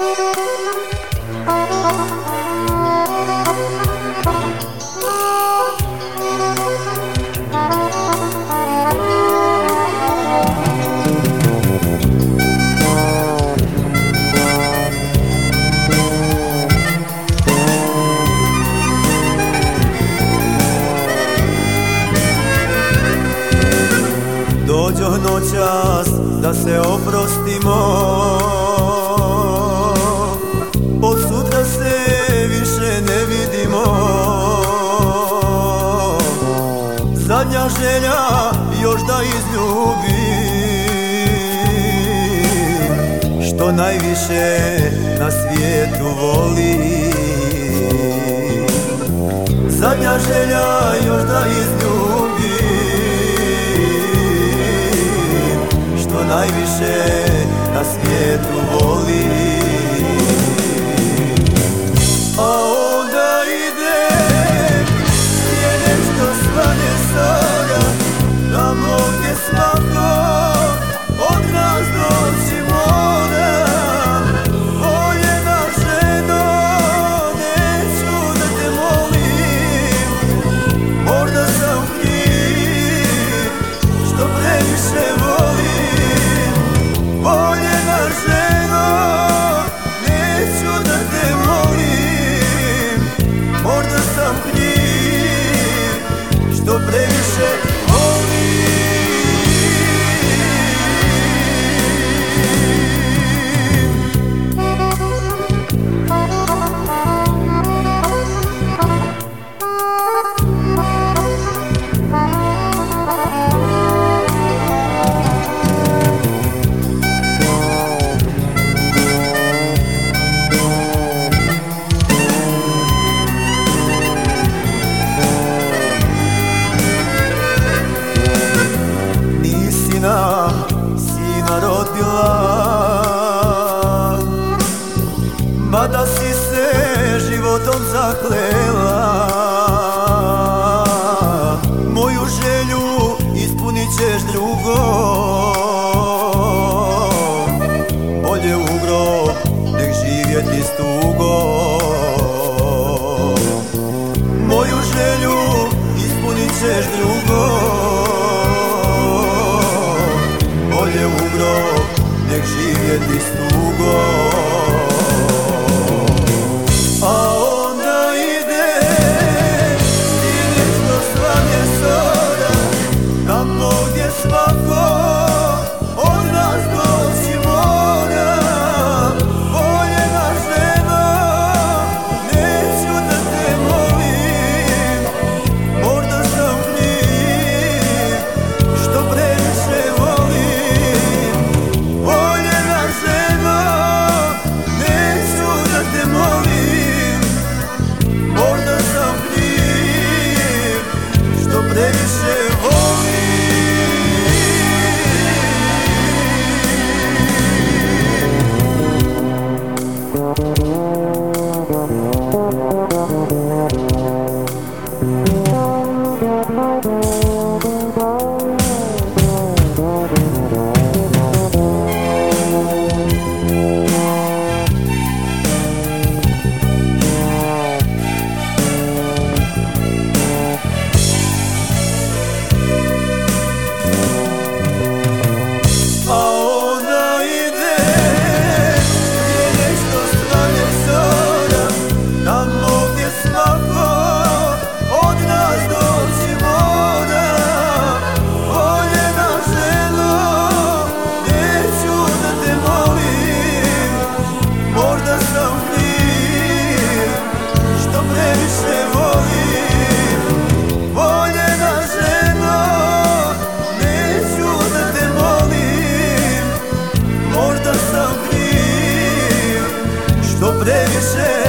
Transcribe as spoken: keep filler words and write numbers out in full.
Dođoh noćas da se oprostimo, od sutra se više ne vidimo. Zadnja želja još da izljubim, što najviše na svijetu volim. Zadnja želja još da izljubim, što najviše na svijetu volim. A onda ide je nešto svane sada, tamo gdje svako od nas doći mora. Voljena ženo, neću da te molim, možda sam kriv što previše volim. Voljena ženo, neću da te molim, možda sam kriv što previše volim. Sina rodila, mada si se životom zaklela. Moju želju ispunit ćeš drugo, bolje u grob nek živjeti s tugom. Moju želju ispunit ćeš drugo, bolje u grob nek živjeti s tugom. A onda ide ti nešto svane sada, tamo gdje svako od nas doći mora. Voljena ženo, neću da te molim, možda sam kriv što previše volim. Voljena ženo, neću da te molim, možda sam kriv što previše volim. Previše